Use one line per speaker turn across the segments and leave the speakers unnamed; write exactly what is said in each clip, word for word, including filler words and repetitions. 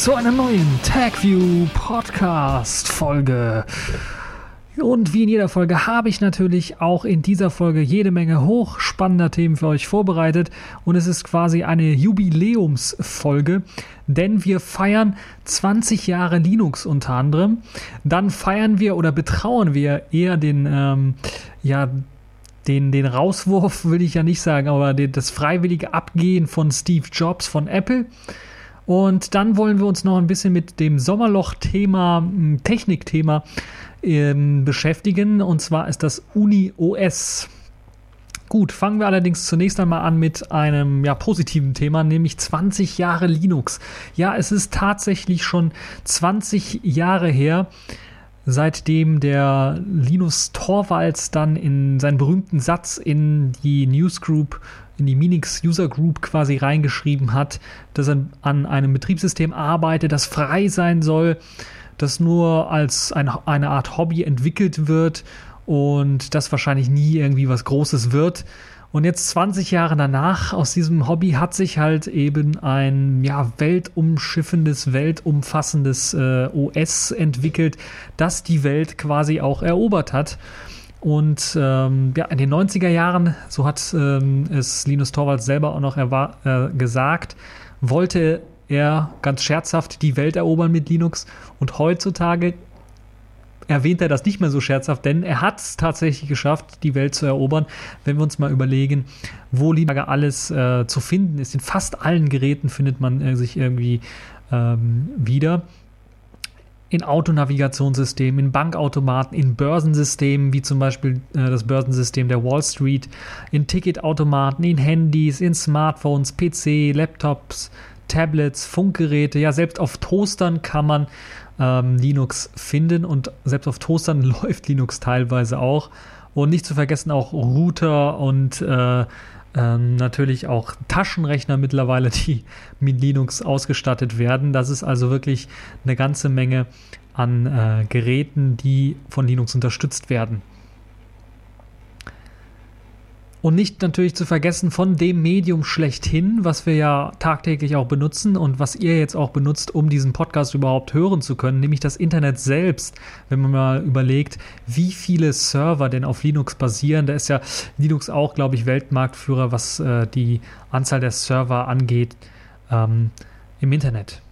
zu einer neuen TechView Podcast Folge. Und wie in jeder Folge habe ich natürlich auch in dieser Folge jede Menge hochspannender Themen für euch vorbereitet. Und es ist quasi eine Jubiläumsfolge, denn wir feiern zwanzig Jahre Linux unter anderem. Dann feiern wir oder betrauern wir eher den, ähm, ja, Den, den Rauswurf will ich ja nicht sagen, aber den, das freiwillige Abgehen von Steve Jobs von Apple. Und dann wollen wir uns noch ein bisschen mit dem Sommerloch-Thema, Technikthema ähm, beschäftigen. Und zwar ist das UniOS. Gut, fangen wir allerdings zunächst einmal an mit einem ja, positiven Thema, nämlich zwanzig Jahre Linux. Ja, es ist tatsächlich schon zwanzig Jahre her, seitdem der Linus Torvalds dann in seinen berühmten Satz in die Newsgroup, in die Minix User Group quasi reingeschrieben hat, dass er an einem Betriebssystem arbeitet, das frei sein soll, das nur als ein, eine Art Hobby entwickelt wird und das wahrscheinlich nie irgendwie was Großes wird. Und jetzt zwanzig Jahre danach, aus diesem Hobby hat sich halt eben ein ja, weltumschiffendes, weltumfassendes äh, O S entwickelt, das die Welt quasi auch erobert hat. Und ähm, ja, in den neunziger Jahren, so hat ähm, es Linus Torvalds selber auch noch erwa- äh, gesagt, wollte er ganz scherzhaft die Welt erobern mit Linux. Und heutzutage erwähnt er das nicht mehr so scherzhaft, denn er hat es tatsächlich geschafft, die Welt zu erobern. Wenn wir uns mal überlegen, wo Linux alles äh, zu finden ist, in fast allen Geräten findet man äh, sich irgendwie ähm, wieder. In Autonavigationssystemen, in Bankautomaten, in Börsensystemen, wie zum Beispiel äh, das Börsensystem der Wall Street, in Ticketautomaten, in Handys, in Smartphones, P C, Laptops, Tablets, Funkgeräte, ja, selbst auf Toastern kann man ähm, Linux finden und selbst auf Toastern läuft Linux teilweise auch. Und nicht zu vergessen auch Router und äh, ähm, natürlich auch Taschenrechner mittlerweile, die mit Linux ausgestattet werden. Das ist also wirklich eine ganze Menge an äh, Geräten, die von Linux unterstützt werden. Und nicht natürlich zu vergessen von dem Medium schlechthin, was wir ja tagtäglich auch benutzen und was ihr jetzt auch benutzt, um diesen Podcast überhaupt hören zu können, nämlich das Internet selbst. Wenn man mal überlegt, wie viele Server denn auf Linux basieren, da ist ja Linux auch, glaube ich, Weltmarktführer, was äh, die Anzahl der Server angeht ähm, im Internet.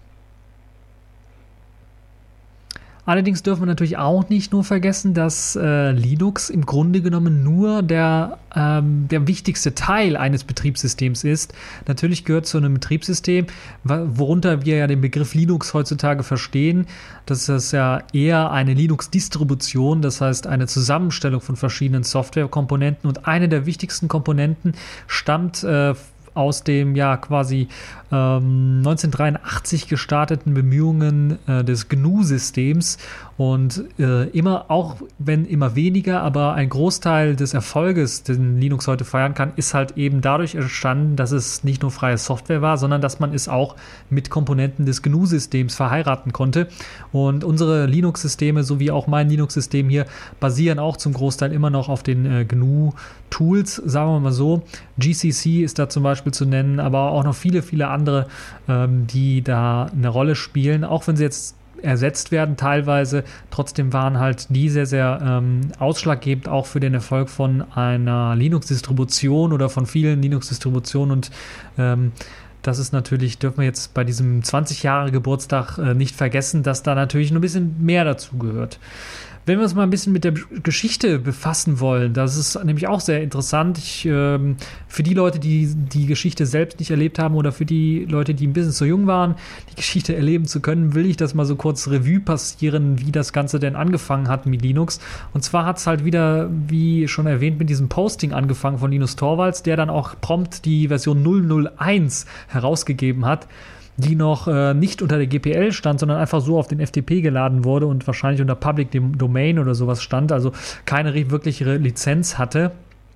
Allerdings dürfen wir natürlich auch nicht nur vergessen, dass äh, Linux im Grunde genommen nur der, ähm, der wichtigste Teil eines Betriebssystems ist. Natürlich gehört zu einem Betriebssystem, worunter wir ja den Begriff Linux heutzutage verstehen. Das ist ja eher eine Linux-Distribution, das heißt eine Zusammenstellung von verschiedenen Softwarekomponenten. Und eine der wichtigsten Komponenten stammt äh, aus dem ja quasi ähm, neunzehnhundertdreiundachtzig gestarteten Bemühungen äh, des G N U-Systems und äh, immer, auch wenn immer weniger, aber ein Großteil des Erfolges, den Linux heute feiern kann, ist halt eben dadurch entstanden, dass es nicht nur freie Software war, sondern dass man es auch mit Komponenten des G N U-Systems verheiraten konnte. Und unsere Linux-Systeme, sowie auch mein Linux-System hier, basieren auch zum Großteil immer noch auf den äh, G N U-Tools, sagen wir mal so. G C C ist da zum Beispiel zu nennen, aber auch noch viele, viele andere, ähm, die da eine Rolle spielen, auch wenn sie jetzt ersetzt werden teilweise. Trotzdem waren halt die sehr, sehr ähm, ausschlaggebend auch für den Erfolg von einer Linux-Distribution oder von vielen Linux-Distributionen und ähm, das ist natürlich, dürfen wir jetzt bei diesem zwanzig Jahre Geburtstag äh, nicht vergessen, dass da natürlich noch ein bisschen mehr dazu gehört. Wenn wir uns mal ein bisschen mit der Geschichte befassen wollen, das ist nämlich auch sehr interessant. Ich, ähm, für die Leute, die die Geschichte selbst nicht erlebt haben oder für die Leute, die ein bisschen zu jung waren, die Geschichte erleben zu können, will ich das mal so kurz Revue passieren, wie das Ganze denn angefangen hat mit Linux. Und zwar hat es halt wieder, wie schon erwähnt, mit diesem Posting angefangen von Linus Torvalds, der dann auch prompt die Version null null eins herausgegeben hat, die noch äh, nicht unter der G P L stand, sondern einfach so auf den F T P geladen wurde und wahrscheinlich unter Public Domain oder sowas stand, also keine wirkliche Lizenz hatte.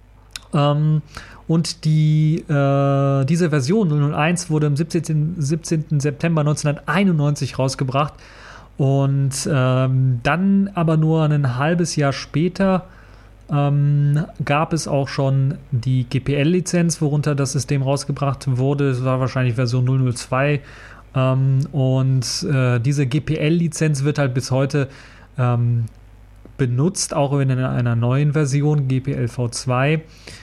Ähm, und die, äh, diese Version null null eins wurde am siebzehnten September neunzehnhunderteinundneunzig rausgebracht und ähm, dann aber nur ein halbes Jahr später ähm, gab es auch schon die G P L-Lizenz, worunter das System rausgebracht wurde. Es war wahrscheinlich Version null null zwei Ähm, und äh, diese G P L-Lizenz wird halt bis heute ähm, benutzt, auch in einer, einer neuen Version, G P L v zwei.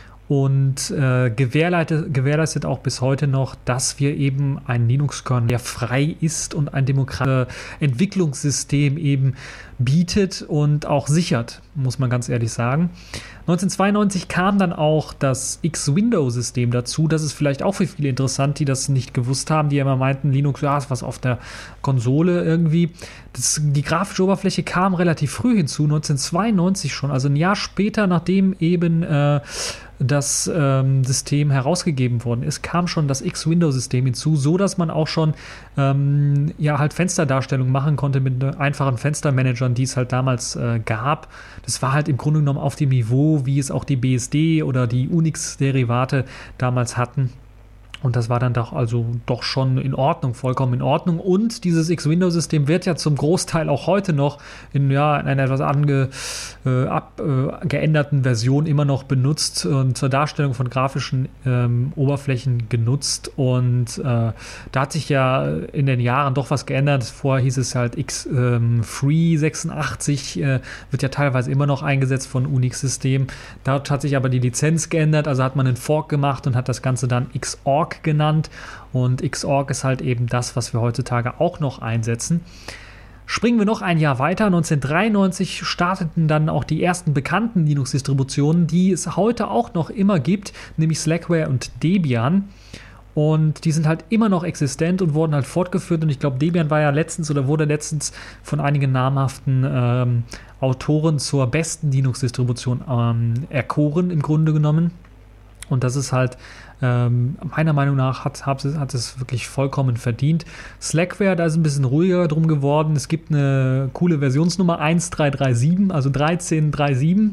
Und äh, gewährleistet, gewährleistet auch bis heute noch, dass wir eben ein Linux-Kernel, der frei ist und ein demokratisches Entwicklungssystem eben bietet und auch sichert, muss man ganz ehrlich sagen. neunzehnhundertzweiundneunzig kam dann auch das X-Window-System dazu. Das ist vielleicht auch für viele interessant, die das nicht gewusst haben, die immer meinten, Linux, ja, ist was auf der Konsole irgendwie. Das, die grafische Oberfläche kam relativ früh hinzu, neunzehnhundertzweiundneunzig schon, also ein Jahr später, nachdem eben äh, das ähm, System herausgegeben worden ist, kam schon das X-Window-System hinzu, so dass man auch schon ähm, ja halt Fensterdarstellungen machen konnte mit einfachen Fenstermanagern, die es halt damals äh, gab. Das war halt im Grunde genommen auf dem Niveau, wie es auch die B S D oder die Unix-Derivate damals hatten. Und das war dann doch also doch schon in Ordnung, vollkommen in Ordnung. Und dieses X-Window-System wird ja zum Großteil auch heute noch in, ja, in einer etwas ange, äh, ab, äh, geänderten Version immer noch benutzt und zur Darstellung von grafischen ähm, Oberflächen genutzt. Und äh, da hat sich ja in den Jahren doch was geändert. Vorher hieß es halt X-Free sechsundachtzig, äh, wird ja teilweise immer noch eingesetzt von Unix-Systemen. Dort hat sich aber die Lizenz geändert, also hat man einen Fork gemacht und hat das Ganze dann Xorg genannt, und Xorg ist halt eben das, was wir heutzutage auch noch einsetzen. Springen wir noch ein Jahr weiter. neunzehnhundertdreiundneunzig starteten dann auch die ersten bekannten Linux-Distributionen, die es heute auch noch immer gibt, nämlich Slackware und Debian. Und die sind halt immer noch existent und wurden halt fortgeführt. Und ich glaube, Debian war ja letztens oder wurde letztens von einigen namhaften ähm, Autoren zur besten Linux-Distribution ähm, erkoren, im Grunde genommen. Und das ist halt, ähm, meiner Meinung nach, hat, hat, hat es wirklich vollkommen verdient. Slackware, da ist ein bisschen ruhiger drum geworden. Es gibt eine coole Versionsnummer eins drei drei sieben, also dreizehn drei sieben.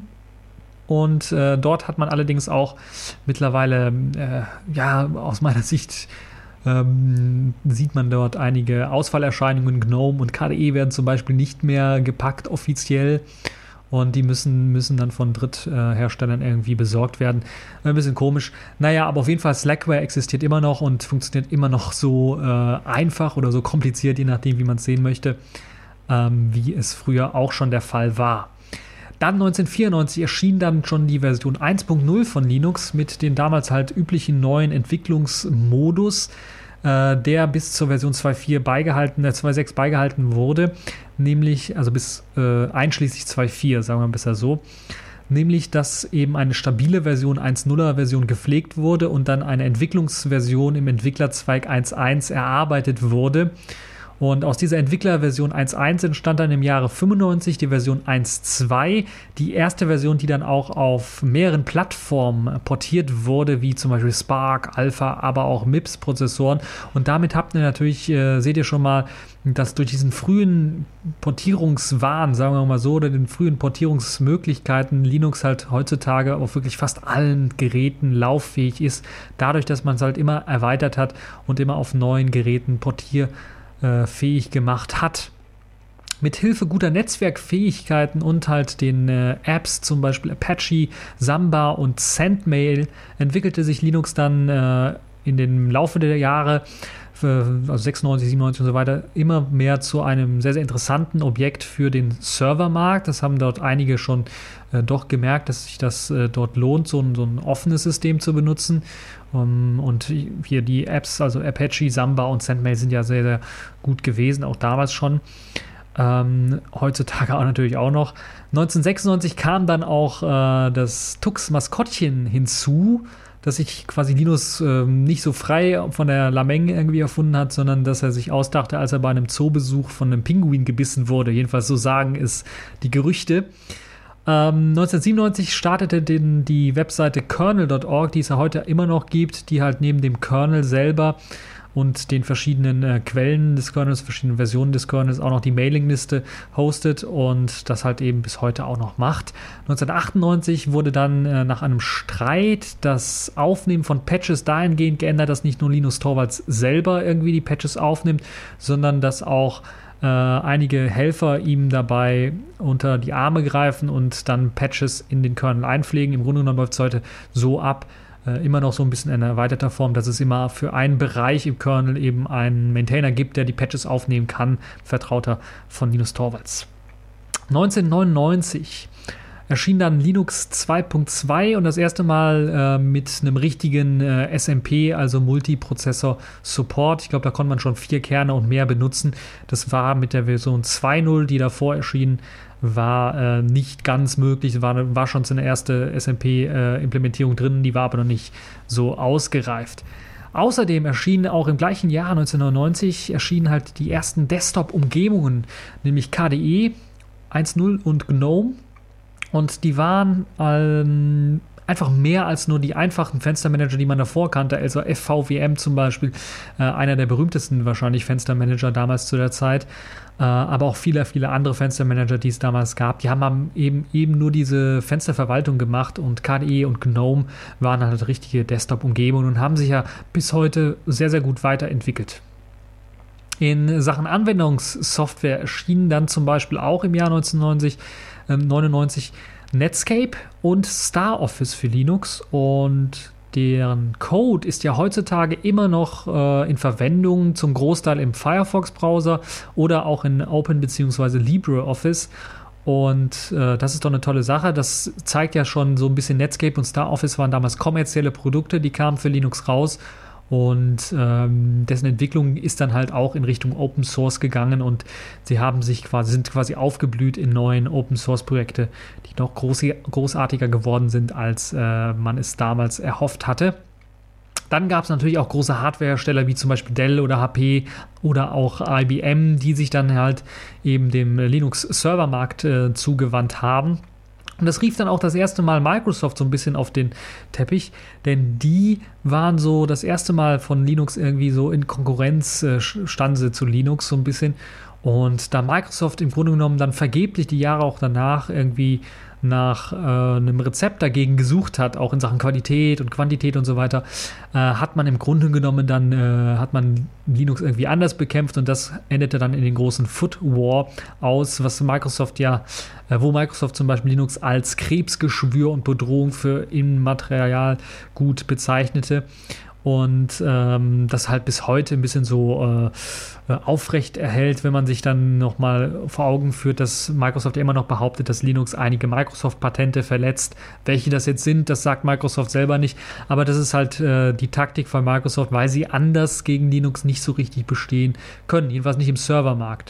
Und äh, dort hat man allerdings auch mittlerweile, äh, ja, aus meiner Sicht, ähm, sieht man dort einige Ausfallerscheinungen. GNOME und K D E werden zum Beispiel nicht mehr gepackt offiziell. Und die müssen, müssen dann von Drittherstellern irgendwie besorgt werden. Ein bisschen komisch. Naja, aber auf jeden Fall, Slackware existiert immer noch und funktioniert immer noch so äh, einfach oder so kompliziert, je nachdem, wie man es sehen möchte, ähm, wie es früher auch schon der Fall war. Dann neunzehnhundertvierundneunzig erschien dann schon die Version eins Punkt null von Linux mit den damals halt üblichen neuen Entwicklungsmodus, der bis zur Version zwei Punkt vier beigehalten, äh, zwei Punkt sechs beigehalten wurde, nämlich, also bis äh, einschließlich zwei Punkt vier, sagen wir besser so, nämlich, dass eben eine stabile Version eins Punkt nuller Version gepflegt wurde und dann eine Entwicklungsversion im Entwicklerzweig eins Punkt eins erarbeitet wurde. Und aus dieser Entwicklerversion eins Punkt eins entstand dann im Jahre fünfundneunzig die Version eins Punkt zwei, die erste Version, die dann auch auf mehreren Plattformen portiert wurde, wie zum Beispiel Spark, Alpha, aber auch M I P S-Prozessoren. Und damit habt ihr natürlich, äh, seht ihr schon mal, dass durch diesen frühen Portierungswahn, sagen wir mal so, oder den frühen Portierungsmöglichkeiten Linux halt heutzutage auf wirklich fast allen Geräten lauffähig ist, dadurch, dass man es halt immer erweitert hat und immer auf neuen Geräten portiert fähig gemacht hat. Mit Hilfe guter Netzwerkfähigkeiten und halt den äh, Apps, zum Beispiel Apache, Samba und Sendmail, entwickelte sich Linux dann äh, in dem Laufe der Jahre, äh, also sechsundneunzig, siebenundneunzig und so weiter, immer mehr zu einem sehr, sehr interessanten Objekt für den Servermarkt. Das haben dort einige schon äh, doch gemerkt, dass sich das äh, dort lohnt, so ein, so ein offenes System zu benutzen. Um, und hier die Apps, also Apache, Samba und Sendmail sind ja sehr, sehr gut gewesen, auch damals schon. Ähm, heutzutage auch natürlich auch noch. neunzehnhundertsechsundneunzig kam dann auch äh, das Tux-Maskottchen hinzu, dass sich quasi Linus äh, nicht so frei von der Lameng irgendwie erfunden hat, sondern dass er sich ausdachte, als er bei einem Zoobesuch von einem Pinguin gebissen wurde. Jedenfalls so sagen es die Gerüchte. Ähm, neunzehnhundertsiebenundneunzig startete den, die Webseite kernel Punkt org, die es ja heute immer noch gibt, die halt neben dem Kernel selber und den verschiedenen äh, Quellen des Kernels, verschiedenen Versionen des Kernels auch noch die Mailingliste hostet und das halt eben bis heute auch noch macht. neunzehnhundertachtundneunzig wurde dann äh, nach einem Streit das Aufnehmen von Patches dahingehend geändert, dass nicht nur Linus Torvalds selber irgendwie die Patches aufnimmt, sondern dass auch Äh, einige Helfer ihm dabei unter die Arme greifen und dann Patches in den Kernel einpflegen. Im Grunde genommen läuft es heute so ab, äh, immer noch so ein bisschen in erweiterter Form, dass es immer für einen Bereich im Kernel eben einen Maintainer gibt, der die Patches aufnehmen kann, Vertrauter von Linus Torvalds. neunzehnhundertneunundneunzig erschien dann Linux zwei Punkt zwei und das erste Mal äh, mit einem richtigen äh, S M P, also Multiprozessor-Support. Ich glaube, da konnte man schon vier Kerne und mehr benutzen. Das war mit der Version zwei Punkt null, die davor erschien, war äh, nicht ganz möglich. War, war schon so eine erste S M P-Implementierung äh, drin, die war aber noch nicht so ausgereift. Außerdem erschienen auch im gleichen Jahr, neunzehnhundertneunundneunzig, erschienen halt die ersten Desktop-Umgebungen, nämlich K D E eins Punkt null und GNOME. Und die waren ähm, einfach mehr als nur die einfachen Fenstermanager, die man davor kannte, also F V W M zum Beispiel, äh, einer der berühmtesten wahrscheinlich Fenstermanager damals zu der Zeit, äh, aber auch viele, viele andere Fenstermanager, die es damals gab, die haben eben, eben nur diese Fensterverwaltung gemacht und K D E und GNOME waren halt richtige Desktop-Umgebungen und haben sich ja bis heute sehr, sehr gut weiterentwickelt. In Sachen Anwendungssoftware erschienen dann zum Beispiel auch im Jahr neunzehnhundertneunundneunzig Netscape und StarOffice für Linux und deren Code ist ja heutzutage immer noch äh, in Verwendung, zum Großteil im Firefox-Browser oder auch in Open- bzw. LibreOffice. Und äh, das ist doch eine tolle Sache. Das zeigt ja schon so ein bisschen, Netscape und StarOffice waren damals kommerzielle Produkte, die kamen für Linux raus. Und ähm, dessen Entwicklung ist dann halt auch in Richtung Open Source gegangen und sie haben sich quasi, sind quasi aufgeblüht in neuen Open Source Projekte, die noch groß, großartiger geworden sind, als äh, man es damals erhofft hatte. Dann gab es natürlich auch große Hardwarehersteller wie zum Beispiel Dell oder H P oder auch I B M, die sich dann halt eben dem Linux-Servermarkt äh, zugewandt haben. Und das rief dann auch das erste Mal Microsoft so ein bisschen auf den Teppich, denn die waren so das erste Mal von Linux irgendwie so in Konkurrenz, äh, standen sie zu Linux so ein bisschen. Und da Microsoft im Grunde genommen dann vergeblich die Jahre auch danach irgendwie nach äh, einem Rezept dagegen gesucht hat, auch in Sachen Qualität und Quantität und so weiter, äh, hat man im Grunde genommen dann, äh, hat man Linux irgendwie anders bekämpft und das endete dann in den großen Foot War aus, was Microsoft ja, äh, wo Microsoft zum Beispiel Linux als Krebsgeschwür und Bedrohung für Immaterial gut bezeichnete. Und ähm, das halt bis heute ein bisschen so äh, aufrecht erhält, wenn man sich dann nochmal vor Augen führt, dass Microsoft ja immer noch behauptet, dass Linux einige Microsoft-Patente verletzt. Welche das jetzt sind, das sagt Microsoft selber nicht. Aber das ist halt äh, die Taktik von Microsoft, weil sie anders gegen Linux nicht so richtig bestehen können. Jedenfalls nicht im Servermarkt.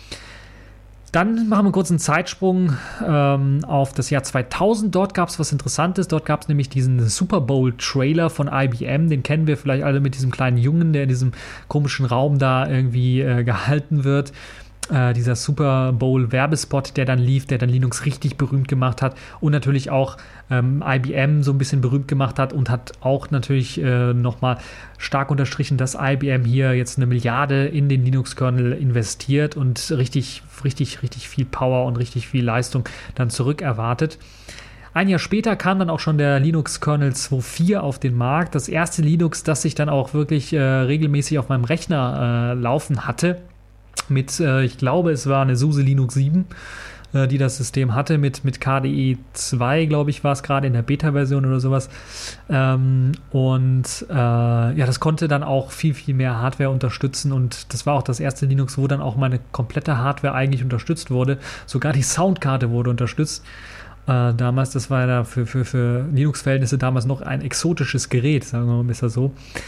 Dann machen wir kurz einen Zeitsprung ähm, auf das Jahr zweitausend. Dort gab es was Interessantes. Dort gab es nämlich diesen Super Bowl-Trailer von I B M. Den kennen wir vielleicht alle mit diesem kleinen Jungen, der in diesem komischen Raum da irgendwie äh, gehalten wird. Äh, dieser Super Bowl-Werbespot, der dann lief, der dann Linux richtig berühmt gemacht hat und natürlich auch ähm, I B M so ein bisschen berühmt gemacht hat und hat auch natürlich äh, nochmal stark unterstrichen, dass I B M hier jetzt eine Milliarde in den Linux-Kernel investiert und richtig, richtig, richtig viel Power und richtig viel Leistung dann zurück erwartet. Ein Jahr später kam dann auch schon der Linux-Kernel zwei Punkt vier auf den Markt. Das erste Linux, das ich dann auch wirklich äh, regelmäßig auf meinem Rechner äh, laufen hatte. Mit, äh, ich glaube, es war eine SUSE Linux sieben, äh, die das System hatte, mit, mit K D E zwei, glaube ich, war es gerade in der Beta-Version oder sowas. Ähm, und äh, ja, das konnte dann auch viel, viel mehr Hardware unterstützen und das war auch das erste Linux, wo dann auch meine komplette Hardware eigentlich unterstützt wurde. Sogar die Soundkarte wurde unterstützt. Äh, damals, das war ja für, für, für Linux-Verhältnisse damals noch ein exotisches Gerät, sagen wir mal besser so.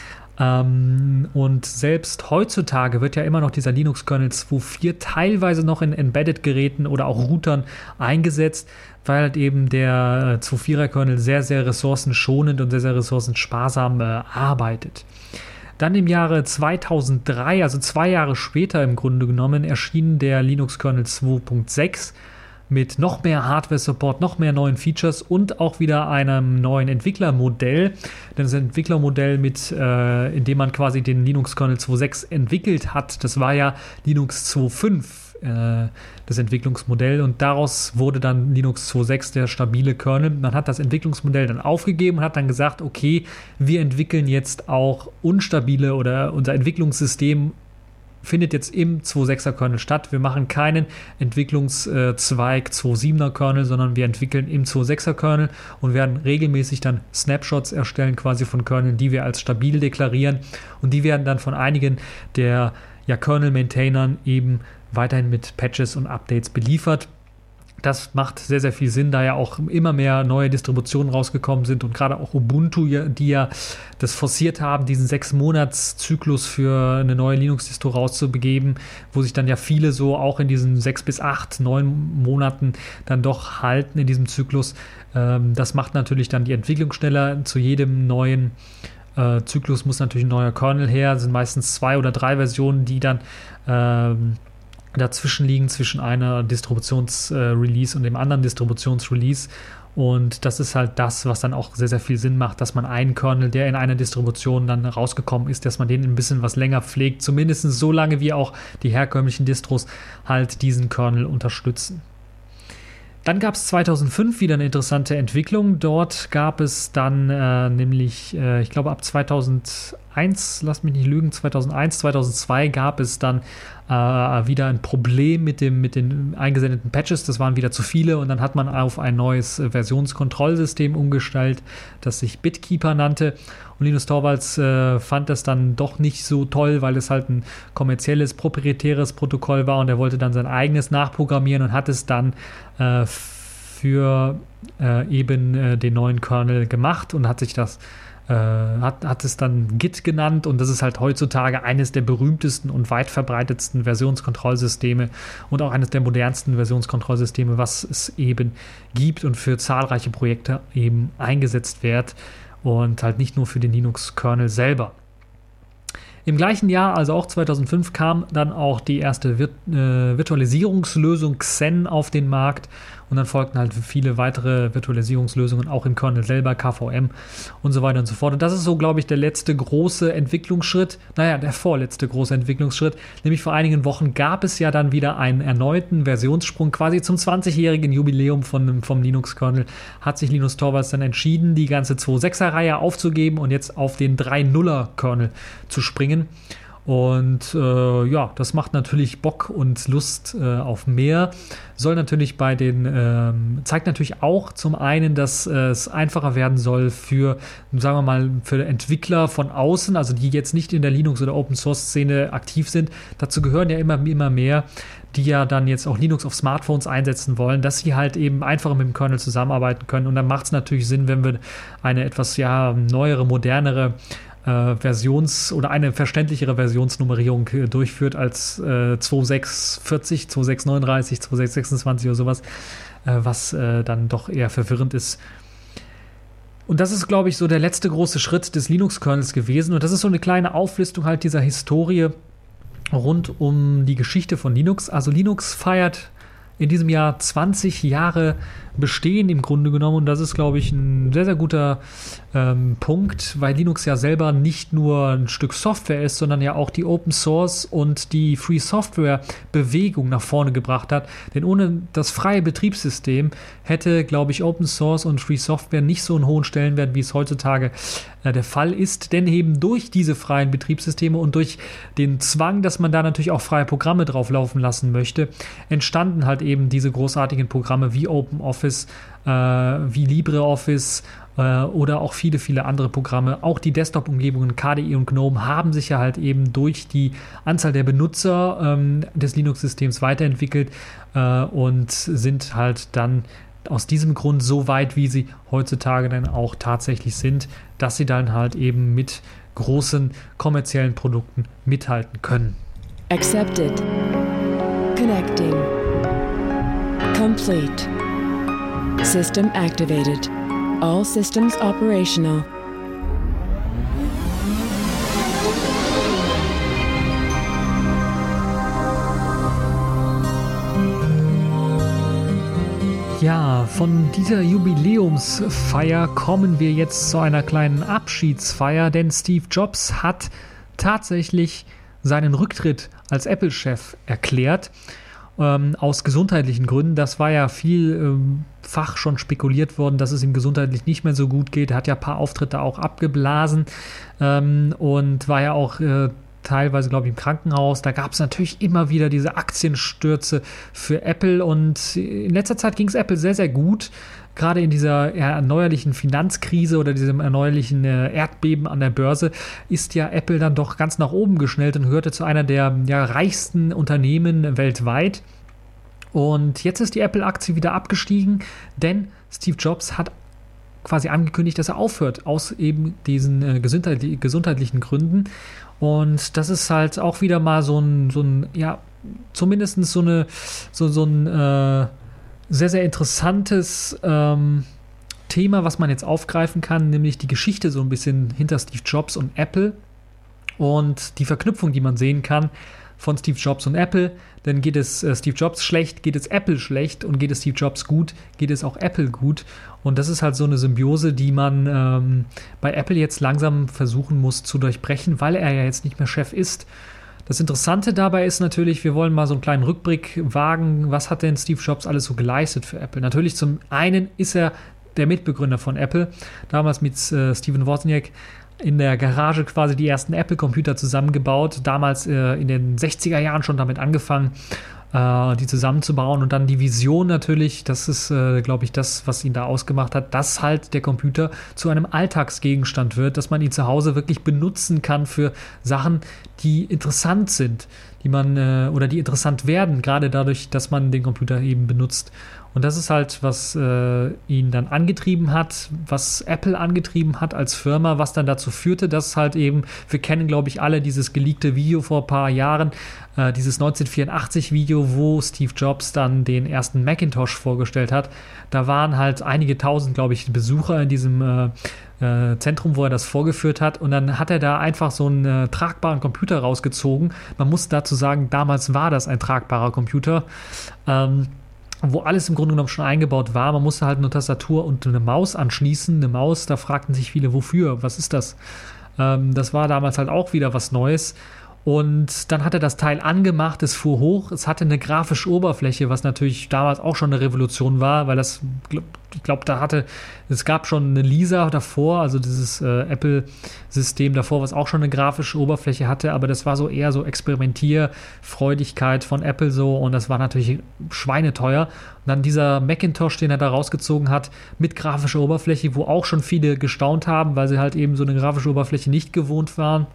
Ähm, und selbst heutzutage wird ja immer noch dieser Linux-Kernel zwei Punkt vier teilweise noch in Embedded-Geräten oder auch Routern eingesetzt, weil halt eben der zwei Punkt vierer-Kernel sehr, sehr ressourcenschonend und sehr, sehr ressourcensparsam äh, arbeitet. Dann im Jahre zweitausenddrei, also zwei Jahre später im Grunde genommen, erschien der Linux-Kernel zwei Punkt sechs mit noch mehr Hardware-Support, noch mehr neuen Features und auch wieder einem neuen Entwicklermodell. Denn das Entwicklermodell, mit, äh, in dem man quasi den Linux-Kernel zwei Punkt sechs entwickelt hat, das war ja Linux zwei Punkt fünf, äh, das Entwicklungsmodell. Und daraus wurde dann Linux zwei Punkt sechs der stabile Kernel. Man hat das Entwicklungsmodell dann aufgegeben und hat dann gesagt, okay, wir entwickeln jetzt auch unstabile oder unser Entwicklungssystem findet jetzt im zwei Punkt sechser Kernel statt. Wir machen keinen Entwicklungszweig zwei Punkt siebener Kernel, sondern wir entwickeln im zwei Punkt sechser Kernel und werden regelmäßig dann Snapshots erstellen, quasi von Kerneln, die wir als stabil deklarieren, und die werden dann von einigen der ja, Kernel-Maintainern eben weiterhin mit Patches und Updates beliefert. Das macht sehr, sehr viel Sinn, da ja auch immer mehr neue Distributionen rausgekommen sind und gerade auch Ubuntu, die ja das forciert haben, diesen sechs-Monats-Zyklus für eine neue Linux-Distro rauszubegeben, wo sich dann ja viele so auch in diesen sechs bis acht, neun Monaten dann doch halten in diesem Zyklus. Das macht natürlich dann die Entwicklung schneller. Zu jedem neuen äh, Zyklus muss natürlich ein neuer Kernel her. Es sind meistens zwei oder drei Versionen, die dann ähm, dazwischen liegen, zwischen einer Distributions-Release äh, und dem anderen Distributions-Release. Und das ist halt das, was dann auch sehr, sehr viel Sinn macht, dass man einen Kernel, der in einer Distribution dann rausgekommen ist, dass man den ein bisschen was länger pflegt, zumindest so lange, wie auch die herkömmlichen Distros halt diesen Kernel unterstützen. Dann gab es zweitausendfünf wieder eine interessante Entwicklung. Dort gab es dann äh, nämlich, äh, ich glaube ab zweitausendeins, lasst mich nicht lügen, zweitausendeins, zweitausendzwei gab es dann äh, wieder ein Problem mit, dem, mit den eingesendeten Patches. Das waren wieder zu viele und dann hat man auf ein neues äh, Versionskontrollsystem umgestellt, das sich Bitkeeper nannte. Und Linus Torvalds äh, fand das dann doch nicht so toll, weil es halt ein kommerzielles, proprietäres Protokoll war und er wollte dann sein eigenes nachprogrammieren und hat es dann äh, für äh, eben äh, den neuen Kernel gemacht und hat sich das äh, hat, hat es dann Git genannt, und das ist halt heutzutage eines der berühmtesten und weit verbreitetsten Versionskontrollsysteme und auch eines der modernsten Versionskontrollsysteme, was es eben gibt und für zahlreiche Projekte eben eingesetzt wird. Und halt nicht nur für den Linux-Kernel selber. Im gleichen Jahr, also auch zweitausendfünf, kam dann auch die erste Virt- äh, Virtualisierungslösung Xen auf den Markt. Und dann folgten halt viele weitere Virtualisierungslösungen, auch im Kernel selber, K V M und so weiter und so fort. Und das ist so, glaube ich, der letzte große Entwicklungsschritt, naja, der vorletzte große Entwicklungsschritt. Nämlich vor einigen Wochen gab es ja dann wieder einen erneuten Versionssprung, quasi zum zwanzigjährigen Jubiläum von, vom Linux-Kernel. Hat sich Linus Torvalds dann entschieden, die ganze zwei Punkt sechser-Reihe aufzugeben und jetzt auf den drei Punkt nuller-Kernel zu springen. Und äh, ja, das macht natürlich Bock und Lust äh, auf mehr. Soll natürlich bei den, ähm, zeigt natürlich auch zum einen, dass äh, es einfacher werden soll für, sagen wir mal, für Entwickler von außen, also die jetzt nicht in der Linux- oder Open-Source-Szene aktiv sind. Dazu gehören ja immer, immer mehr, die ja dann jetzt auch Linux auf Smartphones einsetzen wollen, dass sie halt eben einfacher mit dem Kernel zusammenarbeiten können. Und dann macht es natürlich Sinn, wenn wir eine etwas ja neuere, modernere Versions- oder eine verständlichere Versionsnummerierung äh, durchführt als äh, zwei Punkt sechs vierzig, zwei Punkt sechs neununddreißig, zwei Punkt sechs sechsundzwanzig oder sowas, äh, was äh, dann doch eher verwirrend ist. Und das ist, glaube ich, so der letzte große Schritt des Linux-Kernels gewesen. Und das ist so eine kleine Auflistung halt dieser Historie rund um die Geschichte von Linux. Also Linux feiert in diesem Jahr zwanzig Jahre Bestehen im Grunde genommen, und das ist, glaube ich, ein sehr, sehr guter ähm, Punkt, weil Linux ja selber nicht nur ein Stück Software ist, sondern ja auch die Open Source und die Free Software Bewegung nach vorne gebracht hat, denn ohne das freie Betriebssystem hätte, glaube ich, Open Source und Free Software nicht so einen hohen Stellenwert, wie es heutzutage äh, der Fall ist, denn eben durch diese freien Betriebssysteme und durch den Zwang, dass man da natürlich auch freie Programme drauf laufen lassen möchte, entstanden halt eben diese großartigen Programme wie OpenOffice, äh, wie LibreOffice äh, oder auch viele, viele andere Programme. Auch die Desktop-Umgebungen K D E und GNOME haben sich ja halt eben durch die Anzahl der Benutzer ähm, des Linux-Systems weiterentwickelt äh, und sind halt dann aus diesem Grund so weit, wie sie heutzutage dann auch tatsächlich sind, dass sie dann halt eben mit großen kommerziellen Produkten mithalten können.
Accepted. Connecting. Complete. System activated. All systems operational.
Ja, von dieser Jubiläumsfeier kommen wir jetzt zu einer kleinen Abschiedsfeier, denn Steve Jobs hat tatsächlich seinen Rücktritt als Apple-Chef erklärt. Ähm, aus gesundheitlichen Gründen. Das war ja vielfach ähm, schon spekuliert worden, dass es ihm gesundheitlich nicht mehr so gut geht. Er hat ja ein paar Auftritte auch abgeblasen ähm, und war ja auch äh, teilweise, glaube ich, im Krankenhaus. Da gab es natürlich immer wieder diese Aktienstürze für Apple und in letzter Zeit ging es Apple sehr, sehr gut. Gerade in dieser erneuerlichen Finanzkrise oder diesem erneuerlichen äh, Erdbeben an der Börse ist ja Apple dann doch ganz nach oben geschnellt und gehörte zu einer der ja, reichsten Unternehmen weltweit. Und jetzt ist die Apple-Aktie wieder abgestiegen, denn Steve Jobs hat quasi angekündigt, dass er aufhört aus eben diesen äh, gesundheitlich, gesundheitlichen Gründen. Und das ist halt auch wieder mal so ein, so ein ja, zumindest so eine, so, so ein äh, sehr, sehr interessantes ähm, Thema, was man jetzt aufgreifen kann, nämlich die Geschichte so ein bisschen hinter Steve Jobs und Apple und die Verknüpfung, die man sehen kann von Steve Jobs und Apple. Denn geht es äh, Steve Jobs schlecht, geht es Apple schlecht und geht es Steve Jobs gut, geht es auch Apple gut. Und das ist halt so eine Symbiose, die man ähm, bei Apple jetzt langsam versuchen muss zu durchbrechen, weil er ja jetzt nicht mehr Chef ist. Das Interessante dabei ist natürlich, wir wollen mal so einen kleinen Rückblick wagen. Was hat denn Steve Jobs alles so geleistet für Apple? Natürlich zum einen ist er der Mitbegründer von Apple, damals mit äh, Steven Wozniak in der Garage quasi die ersten Apple-Computer zusammengebaut, damals äh, in den sechziger Jahren schon damit angefangen, äh, die zusammenzubauen und dann die Vision natürlich, das ist, äh, glaube ich, das, was ihn da ausgemacht hat, dass halt der Computer zu einem Alltagsgegenstand wird, dass man ihn zu Hause wirklich benutzen kann für Sachen, die interessant sind, die man äh, oder die interessant werden, gerade dadurch, dass man den Computer eben benutzt. Und das ist halt, was äh, ihn dann angetrieben hat, was Apple angetrieben hat als Firma, was dann dazu führte, dass halt eben, wir kennen, glaube ich, alle dieses geleakte Video vor ein paar Jahren, äh, dieses neunzehnhundertvierundachtzig-Video, wo Steve Jobs dann den ersten Macintosh vorgestellt hat. Da waren halt einige tausend, glaube ich, Besucher in diesem äh, äh, Zentrum, wo er das vorgeführt hat. Und dann hat er da einfach so einen äh, tragbaren Computer rausgezogen. Man muss dazu sagen, damals war das ein tragbarer Computer. Ähm, wo alles im Grunde genommen schon eingebaut war. Man musste halt eine Tastatur und eine Maus anschließen. Eine Maus, da fragten sich viele, wofür? Was ist das? Ähm, das war damals halt auch wieder was Neues. Und dann hat er das Teil angemacht, es fuhr hoch, es hatte eine grafische Oberfläche, was natürlich damals auch schon eine Revolution war, weil das, ich glaube, da hatte, es gab schon eine Lisa davor, also dieses äh, Apple-System davor, was auch schon eine grafische Oberfläche hatte, aber das war so eher so Experimentierfreudigkeit von Apple so und das war natürlich schweineteuer. Und dann dieser Macintosh, den er da rausgezogen hat, mit grafischer Oberfläche, wo auch schon viele gestaunt haben, weil sie halt eben so eine grafische Oberfläche nicht gewohnt waren.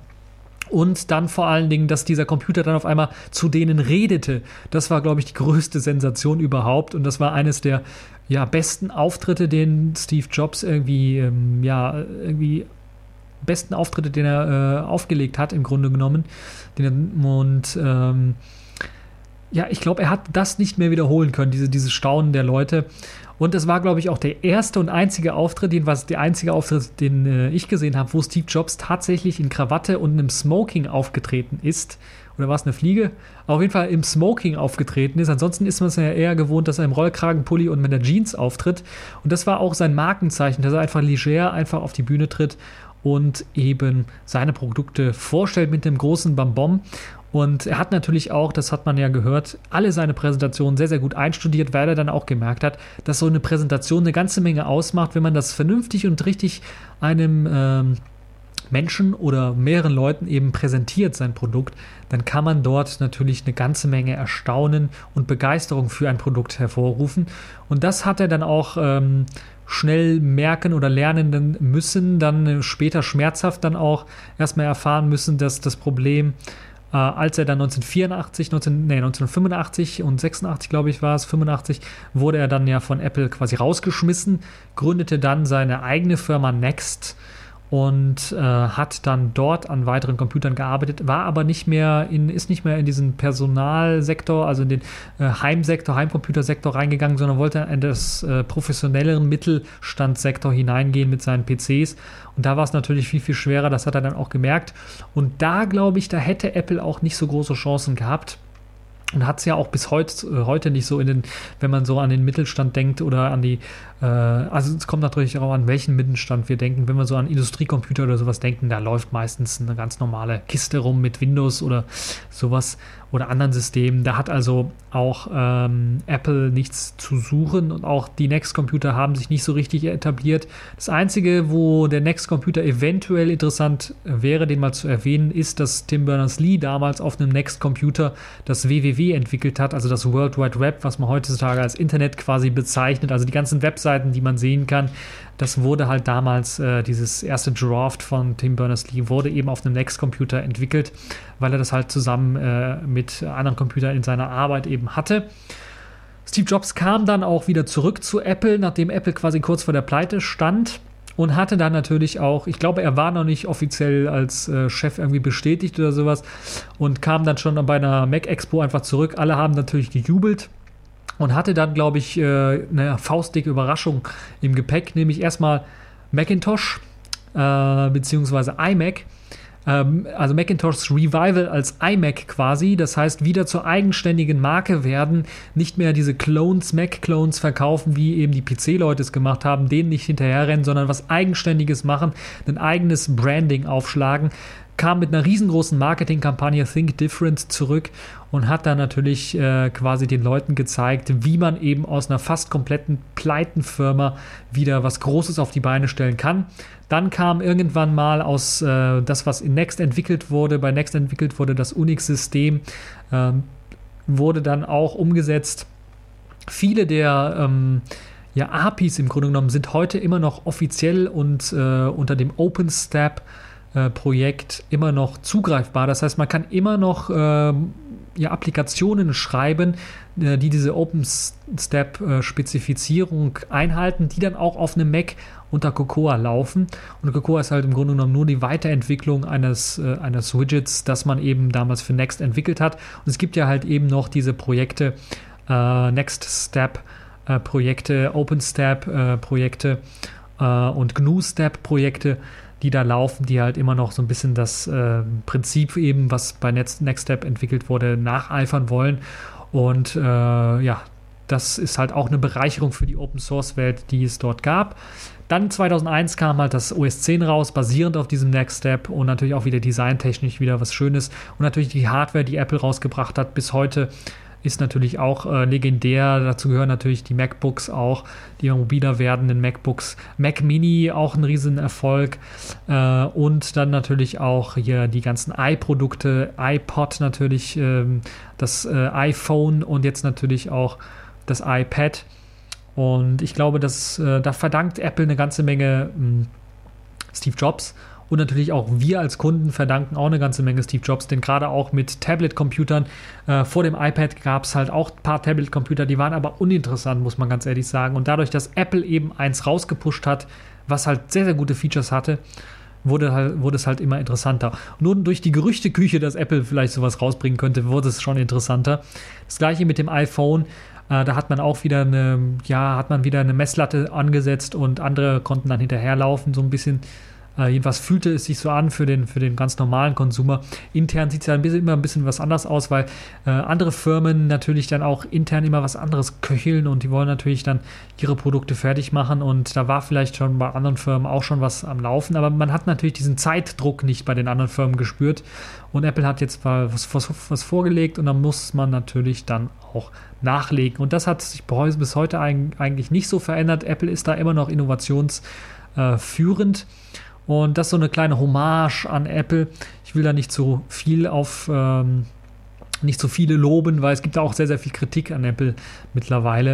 Und dann vor allen Dingen, dass dieser Computer dann auf einmal zu denen redete. Das war, glaube ich, die größte Sensation überhaupt. Und das war eines der ja, besten Auftritte, den Steve Jobs irgendwie, ähm, ja, irgendwie besten Auftritte, den er äh, aufgelegt hat, im Grunde genommen. Den, und ähm, ja, ich glaube, er hat das nicht mehr wiederholen können, diese, dieses Staunen der Leute. Und das war, glaube ich, auch der erste und einzige Auftritt, den, was der einzige Auftritt, den äh, ich gesehen habe, wo Steve Jobs tatsächlich in Krawatte und einem Smoking aufgetreten ist. Oder war es eine Fliege? Auf jeden Fall im Smoking aufgetreten ist. Ansonsten ist man es ja eher gewohnt, dass er im Rollkragenpulli und mit der Jeans auftritt. Und das war auch sein Markenzeichen, dass er einfach leger einfach auf die Bühne tritt und eben seine Produkte vorstellt mit dem großen Bambam. Und er hat natürlich auch, das hat man ja gehört, alle seine Präsentationen sehr, sehr gut einstudiert, weil er dann auch gemerkt hat, dass so eine Präsentation eine ganze Menge ausmacht, wenn man das vernünftig und richtig einem ähm, Menschen oder mehreren Leuten eben präsentiert, sein Produkt, dann kann man dort natürlich eine ganze Menge Erstaunen und Begeisterung für ein Produkt hervorrufen. Und das hat er dann auch ähm, schnell merken oder lernen müssen, dann später schmerzhaft dann auch erstmal erfahren müssen, dass das Problem, äh, als er dann neunzehnhundertvierundachtzig, neunzehn, nee, neunzehnhundertfünfundachtzig und sechsundachtzig, glaube ich, war es, fünfundachtzig, wurde er dann ja von Apple quasi rausgeschmissen, gründete dann seine eigene Firma Next und äh, hat dann dort an weiteren Computern gearbeitet, war aber nicht mehr in, ist nicht mehr in diesen Personalsektor, also in den äh, Heimsektor, Heimcomputersektor reingegangen, sondern wollte in das äh, professionelleren Mittelstandssektor hineingehen mit seinen P Cs. Und da war es natürlich viel, viel schwerer, das hat er dann auch gemerkt. Und da, glaube ich, da hätte Apple auch nicht so große Chancen gehabt. Und hat es ja auch bis heut, äh, heute nicht so in den, wenn man so an den Mittelstand denkt oder an die, äh, also es kommt natürlich auch an welchen Mittelstand wir denken, wenn wir so an Industriecomputer oder sowas denken, da läuft meistens eine ganz normale Kiste rum mit Windows oder sowas oder anderen Systemen. Da hat also auch ähm, Apple nichts zu suchen und auch die Next-Computer haben sich nicht so richtig etabliert. Das Einzige, wo der Next-Computer eventuell interessant wäre, den mal zu erwähnen, ist, dass Tim Berners-Lee damals auf einem Next-Computer das W W W entwickelt hat, also das World Wide Web, was man heutzutage als Internet quasi bezeichnet, also die ganzen Webseiten, die man sehen kann. Das wurde halt damals, äh, dieses erste Draft von Tim Berners-Lee wurde eben auf einem Next-Computer entwickelt, weil er das halt zusammen äh, mit anderen Computern in seiner Arbeit eben hatte. Steve Jobs kam dann auch wieder zurück zu Apple, nachdem Apple quasi kurz vor der Pleite stand und hatte dann natürlich auch, ich glaube, er war noch nicht offiziell als äh, Chef irgendwie bestätigt oder sowas und kam dann schon bei einer Mac Expo einfach zurück. Alle haben natürlich gejubelt. Und hatte dann, glaube ich, eine faustdicke Überraschung im Gepäck, nämlich erstmal Macintosh äh, beziehungsweise iMac. Ähm, also Macintoshs Revival als iMac quasi, das heißt wieder zur eigenständigen Marke werden, nicht mehr diese Clones, Mac-Clones verkaufen, wie eben die P C-Leute es gemacht haben, denen nicht hinterherrennen, sondern was Eigenständiges machen, ein eigenes Branding aufschlagen. Kam mit einer riesengroßen Marketingkampagne Think Different zurück und hat dann natürlich äh, quasi den Leuten gezeigt, wie man eben aus einer fast kompletten Pleitenfirma wieder was Großes auf die Beine stellen kann. Dann kam irgendwann mal aus äh, das, was in Next entwickelt wurde, bei Next entwickelt wurde, das Unix-System, äh, wurde dann auch umgesetzt. Viele der ähm, ja, A P Is im Grunde genommen sind heute immer noch offiziell und äh, unter dem OpenStep Projekt immer noch zugreifbar. Das heißt, man kann immer noch äh, ja, Applikationen schreiben, äh, die diese OpenStep-Spezifizierung äh, einhalten, die dann auch auf einem Mac unter Cocoa laufen. Und Cocoa ist halt im Grunde genommen nur die Weiterentwicklung eines, äh, eines Widgets, das man eben damals für Next entwickelt hat. Und es gibt ja halt eben noch diese Projekte, äh, Next Step äh, Projekte, OpenStep äh, Projekte äh, und G N U-Step Projekte, die da laufen, die halt immer noch so ein bisschen das äh, Prinzip eben, was bei Next, NextStep entwickelt wurde, nacheifern wollen. Und äh, ja, das ist halt auch eine Bereicherung für die Open-Source-Welt, die es dort gab. Dann zweitausendeins kam halt das O S zehn raus, basierend auf diesem NextStep und natürlich auch wieder designtechnisch wieder was Schönes. Und natürlich die Hardware, die Apple rausgebracht hat, bis heute ist natürlich auch äh, legendär. Dazu gehören natürlich die MacBooks auch, die mobiler werdenden MacBooks. Mac Mini auch ein Riesenerfolg. Äh, und dann natürlich auch hier die ganzen i-Produkte, iPod natürlich, ähm, das äh, iPhone und jetzt natürlich auch das iPad. Und ich glaube, dass, äh, da verdankt Apple eine ganze Menge mh, Steve Jobs. Und natürlich auch wir als Kunden verdanken auch eine ganze Menge Steve Jobs, denn gerade auch mit Tablet-Computern, äh, vor dem iPad gab es halt auch ein paar Tablet-Computer, die waren aber uninteressant, muss man ganz ehrlich sagen. Und dadurch, dass Apple eben eins rausgepusht hat, was halt sehr, sehr gute Features hatte, wurde, halt, wurde es halt immer interessanter. Nur durch die Gerüchteküche, dass Apple vielleicht sowas rausbringen könnte, wurde es schon interessanter. Das gleiche mit dem iPhone. Äh, da hat man auch wieder eine, ja, hat man wieder eine Messlatte angesetzt und andere konnten dann hinterherlaufen, so ein bisschen. Uh, jedenfalls fühlte es sich so an für den, für den ganz normalen Konsumer. Intern sieht es ja ein bisschen, immer ein bisschen was anders aus, weil äh, andere Firmen natürlich dann auch intern immer was anderes köcheln und die wollen natürlich dann ihre Produkte fertig machen und da war vielleicht schon bei anderen Firmen auch schon was am Laufen, aber man hat natürlich diesen Zeitdruck nicht bei den anderen Firmen gespürt und Apple hat jetzt mal was, was, was vorgelegt und dann muss man natürlich dann auch nachlegen und das hat sich bis heute eigentlich nicht so verändert. Apple ist da immer noch innovationsführend. Und das ist so eine kleine Hommage an Apple. Ich will da nicht so viel auf, ähm, nicht so viele loben, weil es gibt auch sehr, sehr viel Kritik an Apple mittlerweile.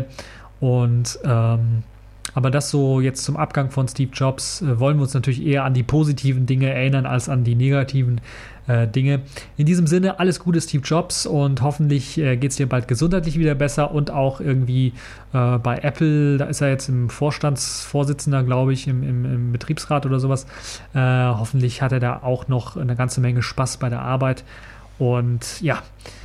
Und ähm, aber das so jetzt zum Abgang von Steve Jobs äh, wollen wir uns natürlich eher an die positiven Dinge erinnern als an die negativen äh, Dinge. In diesem Sinne, alles Gute Steve Jobs und hoffentlich äh, geht es dir bald gesundheitlich wieder besser und auch irgendwie äh, bei Apple, da ist er jetzt im Vorstandsvorsitzender, glaube ich, im, im, im Betriebsrat oder sowas. Äh, hoffentlich hat er da auch noch eine ganze Menge Spaß bei der Arbeit und ja,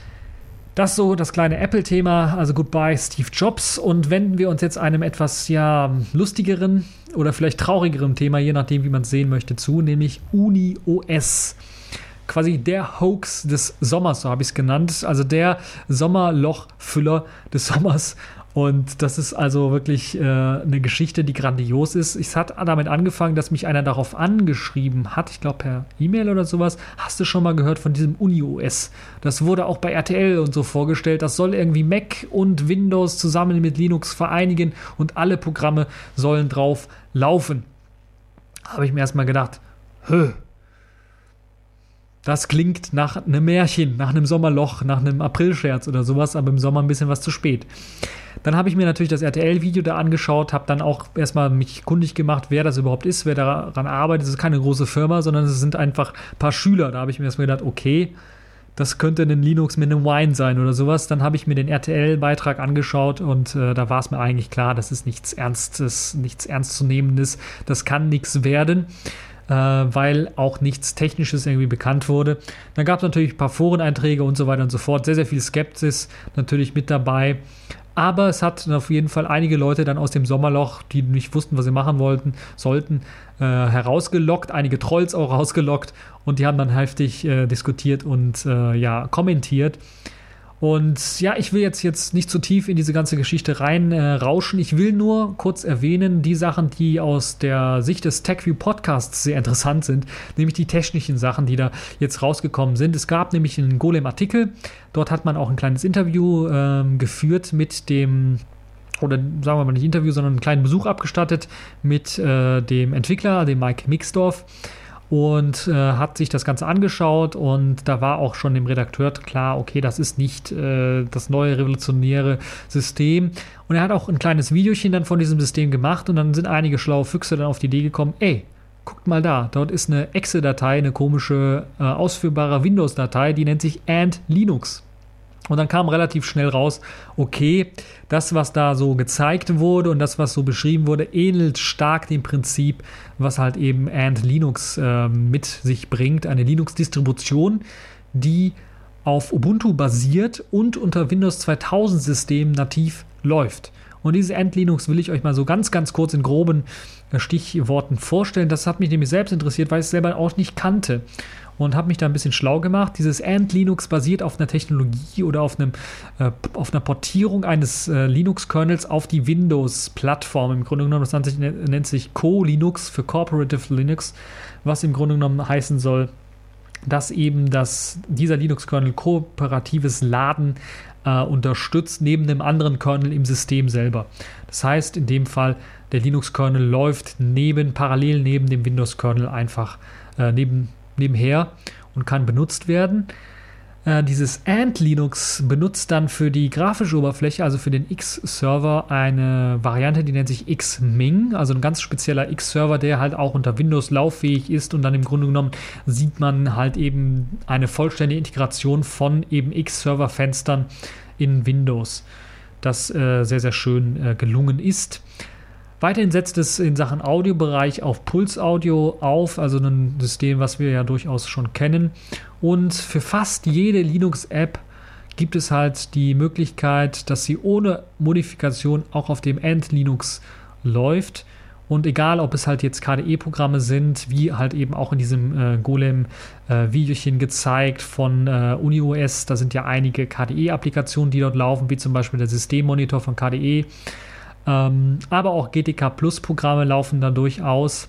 das so das kleine Apple-Thema, also goodbye Steve Jobs und wenden wir uns jetzt einem etwas ja lustigeren oder vielleicht traurigeren Thema, je nachdem wie man es sehen möchte, zu, nämlich UniOS. Quasi der Hoax des Sommers, so habe ich es genannt, also der Sommerlochfüller des Sommers Und das ist also wirklich äh, eine Geschichte, die grandios ist. Es hat damit angefangen, dass mich einer darauf angeschrieben hat, ich glaube per E-Mail oder sowas, hast du schon mal gehört von diesem Uni-O S? Das wurde auch bei R T L und so vorgestellt. Das soll irgendwie Mac und Windows zusammen mit Linux vereinigen und alle Programme sollen drauf laufen. Habe ich mir erstmal gedacht, hö, das klingt nach einem Märchen, nach einem Sommerloch, nach einem Aprilscherz oder sowas, aber im Sommer ein bisschen was zu spät. Dann habe ich mir natürlich das R T L-Video da angeschaut, habe dann auch erstmal mich kundig gemacht, wer das überhaupt ist, wer daran arbeitet. Es ist keine große Firma, sondern es sind einfach ein paar Schüler. Da habe ich mir erstmal gedacht, okay, das könnte ein Linux mit einem Wine sein oder sowas. Dann habe ich mir den R T L-Beitrag angeschaut und äh, da war es mir eigentlich klar, das ist nichts Ernstes, nichts Ernstzunehmendes. Das kann nichts werden, äh, weil auch nichts Technisches irgendwie bekannt wurde. Dann gab es natürlich ein paar Foreneinträge und so weiter und so fort. Sehr, sehr viel Skepsis natürlich mit dabei. Aber es hat auf jeden Fall einige Leute dann aus dem Sommerloch, die nicht wussten, was sie machen wollten, sollten, äh, herausgelockt, einige Trolls auch rausgelockt und die haben dann heftig äh, diskutiert und äh, ja, kommentiert. Und ja, ich will jetzt, jetzt nicht zu tief in diese ganze Geschichte rein äh, rauschen. Ich will nur kurz erwähnen, die Sachen, die aus der Sicht des TechView Podcasts sehr interessant sind, nämlich die technischen Sachen, die da jetzt rausgekommen sind. Es gab nämlich einen Golem-Artikel, dort hat man auch ein kleines Interview äh, geführt mit dem, oder sagen wir mal nicht Interview, sondern einen kleinen Besuch abgestattet mit äh, dem Entwickler, dem Mike Mixdorf. Und äh, hat sich das Ganze angeschaut und da war auch schon dem Redakteur klar, okay, das ist nicht äh, das neue revolutionäre System. Und er hat auch ein kleines Videochen dann von diesem System gemacht und dann sind einige schlaue Füchse dann auf die Idee gekommen, ey, guckt mal da, dort ist eine Exe-Datei, eine komische äh, ausführbare Windows-Datei, die nennt sich and Linux. Und dann kam relativ schnell raus, okay, das, was da so gezeigt wurde und das, was so beschrieben wurde, ähnelt stark dem Prinzip, was halt eben and Linux äh, mit sich bringt. Eine Linux-Distribution, die auf Ubuntu basiert und unter Windows zweitausend System nativ läuft. Und dieses and Linux will ich euch mal so ganz, ganz kurz in groben äh, Stichworten vorstellen. Das hat mich nämlich selbst interessiert, weil ich es selber auch nicht kannte. Und habe mich da ein bisschen schlau gemacht. Dieses and Linux basiert auf einer Technologie oder auf, einem, äh, auf einer Portierung eines äh, Linux-Kernels auf die Windows-Plattform. Im Grunde genommen, das nennt sich, nennt sich Co-Linux für Cooperative Linux, was im Grunde genommen heißen soll, dass eben das, dieser Linux-Kernel kooperatives Laden äh, unterstützt, neben dem anderen Kernel im System selber. Das heißt, in dem Fall, der Linux-Kernel läuft neben, parallel neben dem Windows-Kernel einfach äh, neben nebenher und kann benutzt werden. Äh, dieses and Linux benutzt dann für die grafische Oberfläche, also für den X-Server, eine Variante, die nennt sich Xming, also ein ganz spezieller X-Server, der halt auch unter Windows lauffähig ist und dann im Grunde genommen sieht man halt eben eine vollständige Integration von eben X-Server-Fenstern in Windows, das äh, sehr, sehr schön äh, gelungen ist. Weiterhin setzt es in Sachen Audiobereich auf Pulse Audio auf, also ein System, was wir ja durchaus schon kennen. Und für fast jede Linux-App gibt es halt die Möglichkeit, dass sie ohne Modifikation auch auf dem and Linux läuft. Und egal, ob es halt jetzt K D E-Programme sind, wie halt eben auch in diesem äh, Golem-Videochen äh, gezeigt von äh, Uni-O S, da sind ja einige K D E-Applikationen, die dort laufen, wie zum Beispiel der Systemmonitor von K D E. Ähm, aber auch G T K Plus Programme laufen da durchaus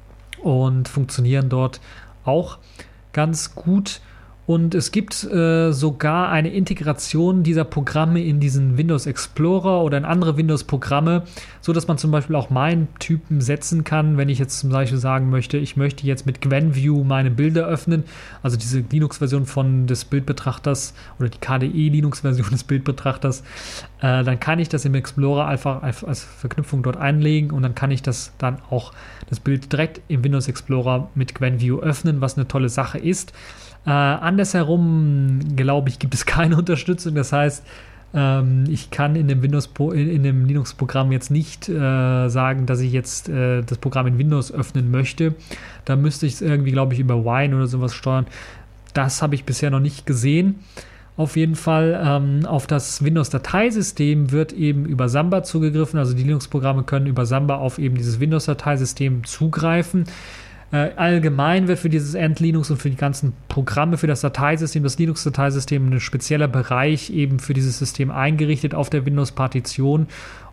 und funktionieren dort auch ganz gut. Und es gibt äh, sogar eine Integration dieser Programme in diesen Windows Explorer oder in andere Windows-Programme, so dass man zum Beispiel auch meinen Typen setzen kann, wenn ich jetzt zum Beispiel sagen möchte, ich möchte jetzt mit GwenView meine Bilder öffnen, also diese Linux-Version von des Bildbetrachters oder die K D E-Linux-Version des Bildbetrachters, äh, dann kann ich das im Explorer einfach als Verknüpfung dort einlegen und dann kann ich das dann auch das Bild direkt im Windows Explorer mit GwenView öffnen, was eine tolle Sache ist. Äh, andersherum, glaube ich, gibt es keine Unterstützung. Das heißt, ähm, ich kann in dem Windows in, in dem Linux-Programm jetzt nicht äh, sagen, dass ich jetzt äh, das Programm in Windows öffnen möchte. Da müsste ich es irgendwie, glaube ich, über Wine oder sowas steuern. Das habe ich bisher noch nicht gesehen. Auf jeden Fall ähm, auf das Windows-Dateisystem wird eben über Samba zugegriffen. Also die Linux-Programme können über Samba auf eben dieses Windows-Dateisystem zugreifen. Äh, allgemein wird für dieses Ant Linux und für die ganzen Programme, für das Dateisystem, das Linux-Dateisystem, ein spezieller Bereich eben für dieses System eingerichtet auf der Windows-Partition.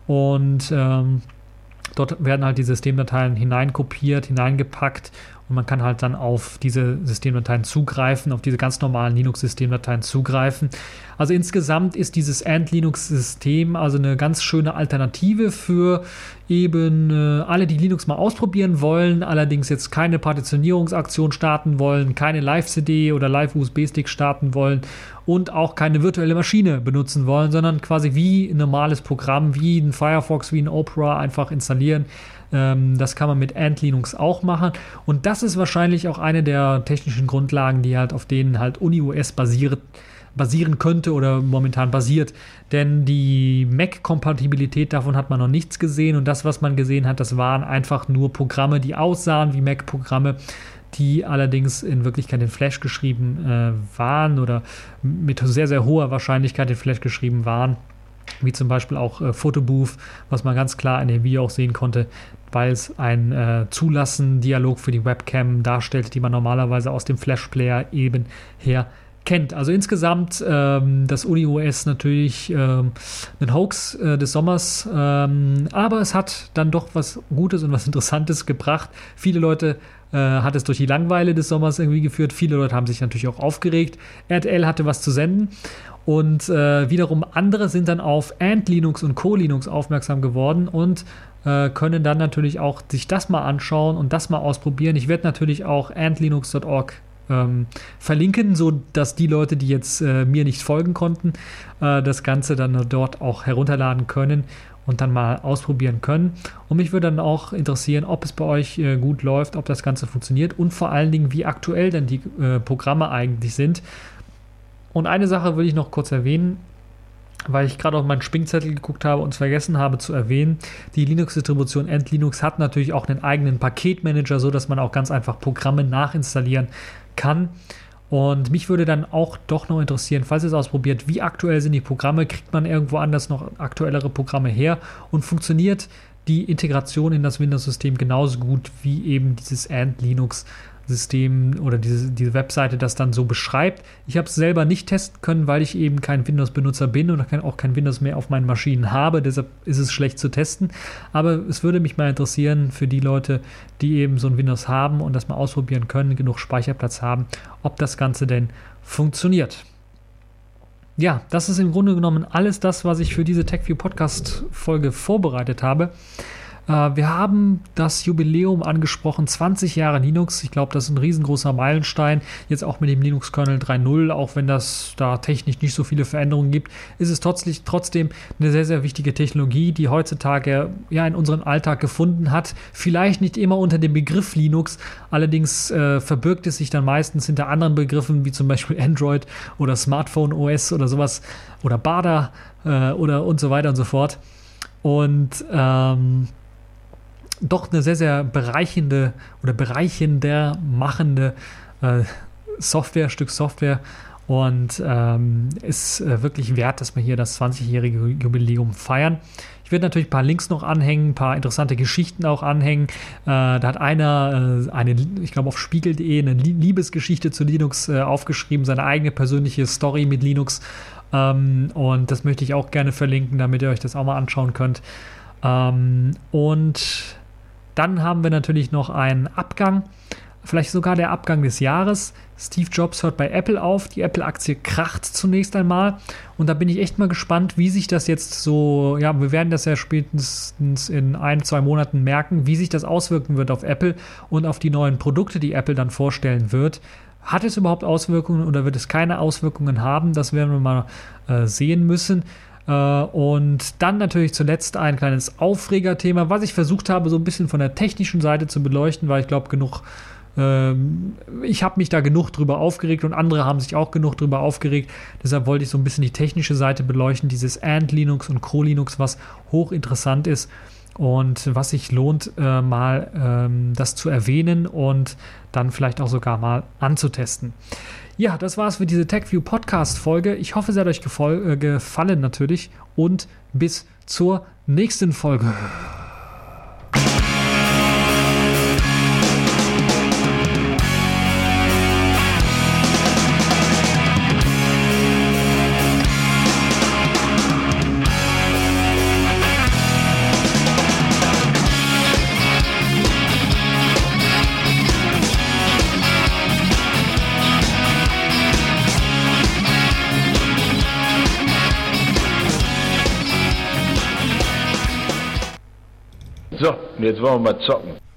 Und ähm, dort werden halt die Systemdateien hineinkopiert, hineingepackt und man kann halt dann auf diese Systemdateien zugreifen, auf diese ganz normalen Linux-Systemdateien zugreifen. Also insgesamt ist dieses Ant Linux-System also eine ganz schöne Alternative für eben äh, alle, die Linux mal ausprobieren wollen, allerdings jetzt keine Partitionierungsaktion starten wollen, keine Live-C D oder Live-U S B-Stick starten wollen und auch keine virtuelle Maschine benutzen wollen, sondern quasi wie ein normales Programm, wie ein Firefox, wie ein Opera einfach installieren. Ähm, das kann man mit Ant Linux auch machen und das ist wahrscheinlich auch eine der technischen Grundlagen, die halt auf denen halt UniOS basiert, basieren könnte oder momentan basiert, denn die Mac-Kompatibilität, davon hat man noch nichts gesehen und das, was man gesehen hat, das waren einfach nur Programme, die aussahen wie Mac-Programme, die allerdings in Wirklichkeit in Flash geschrieben äh, waren oder mit sehr, sehr hoher Wahrscheinlichkeit in Flash geschrieben waren, wie zum Beispiel auch äh, Photobooth, was man ganz klar in dem Video auch sehen konnte, weil es ein äh, Zulassen-Dialog für die Webcam darstellte, die man normalerweise aus dem Flash-Player eben her kennt. Also insgesamt ähm, das UniOS natürlich ähm, ein Hoax äh, des Sommers, ähm, aber es hat dann doch was Gutes und was Interessantes gebracht. Viele Leute äh, hat es durch die Langeweile des Sommers irgendwie geführt. Viele Leute haben sich natürlich auch aufgeregt. R T L hatte was zu senden und äh, wiederum andere sind dann auf Ant Linux und Co. Linux aufmerksam geworden und äh, können dann natürlich auch sich das mal anschauen und das mal ausprobieren. Ich werde natürlich auch ant linux punkt org Ähm, verlinken, so dass die Leute, die jetzt äh, mir nicht folgen konnten, äh, das Ganze dann dort auch herunterladen können und dann mal ausprobieren können. Und mich würde dann auch interessieren, ob es bei euch äh, gut läuft, ob das Ganze funktioniert und vor allen Dingen, wie aktuell denn die äh, Programme eigentlich sind. Und eine Sache will ich noch kurz erwähnen, weil ich gerade auf meinen Spinkzettel geguckt habe und es vergessen habe zu erwähnen. Die Linux-Distribution Ant Linux hat natürlich auch einen eigenen Paketmanager, so dass man auch ganz einfach Programme nachinstallieren kann. Und mich würde dann auch doch noch interessieren, falls ihr es ausprobiert, wie aktuell sind die Programme? Kriegt man irgendwo anders noch aktuellere Programme her? Und funktioniert die Integration in das Windows-System genauso gut wie eben dieses Ant Linux-System oder diese, diese Webseite das dann so beschreibt? Ich habe es selber nicht testen können, weil ich eben kein Windows-Benutzer bin und auch kein Windows mehr auf meinen Maschinen habe. Deshalb ist es schlecht zu testen. Aber es würde mich mal interessieren für die Leute, die eben so ein Windows haben und das mal ausprobieren können, genug Speicherplatz haben, ob das Ganze denn funktioniert. Ja, das ist im Grunde genommen alles das, was ich für diese TechView Podcast-Folge vorbereitet habe. Äh, wir haben das Jubiläum angesprochen, zwanzig Jahre Linux. Ich glaube, das ist ein riesengroßer Meilenstein. Jetzt auch mit dem Linux-Kernel drei Punkt null, auch wenn das da technisch nicht so viele Veränderungen gibt, ist es trotzdem, trotzdem eine sehr, sehr wichtige Technologie, die heutzutage ja in unserem Alltag gefunden hat. Vielleicht nicht immer unter dem Begriff Linux, allerdings äh, verbirgt es sich dann meistens hinter anderen Begriffen, wie zum Beispiel Android oder Smartphone O S oder sowas oder B A D A äh, oder und so weiter und so fort. Und ähm, doch eine sehr, sehr bereichende oder bereichender machende äh, Software, Stück Software und ähm, ist äh, wirklich wert, dass wir hier das zwanzigjährige Jubiläum feiern. Ich werde natürlich ein paar Links noch anhängen, ein paar interessante Geschichten auch anhängen. Äh, da hat einer, äh, eine, ich glaube auf spiegel punkt de, eine Liebesgeschichte zu Linux äh, aufgeschrieben, seine eigene persönliche Story mit Linux. Ähm, und das möchte ich auch gerne verlinken, damit ihr euch das auch mal anschauen könnt. Ähm, und dann haben wir natürlich noch einen Abgang, vielleicht sogar der Abgang des Jahres. Steve Jobs hört bei Apple auf, die Apple-Aktie kracht zunächst einmal und da bin ich echt mal gespannt, wie sich das jetzt so, ja, wir werden das ja spätestens in ein, zwei Monaten merken, wie sich das auswirken wird auf Apple und auf die neuen Produkte, die Apple dann vorstellen wird. Hat es überhaupt Auswirkungen oder wird es keine Auswirkungen haben? Das werden wir mal äh, sehen müssen. Und dann natürlich zuletzt ein kleines Aufregerthema, was ich versucht habe, so ein bisschen von der technischen Seite zu beleuchten, weil ich glaube, genug, ähm, ich habe mich da genug drüber aufgeregt und andere haben sich auch genug drüber aufgeregt. Deshalb wollte ich so ein bisschen die technische Seite beleuchten, dieses Ant Linux und Co Linux, was hochinteressant ist und was sich lohnt, äh, mal ähm, das zu erwähnen und dann vielleicht auch sogar mal anzutesten. Ja, das war's für diese TechView Podcast-Folge. Ich hoffe, es hat euch gefol- äh, gefallen natürlich und bis zur nächsten Folge.
Und jetzt wollen wir mal zocken.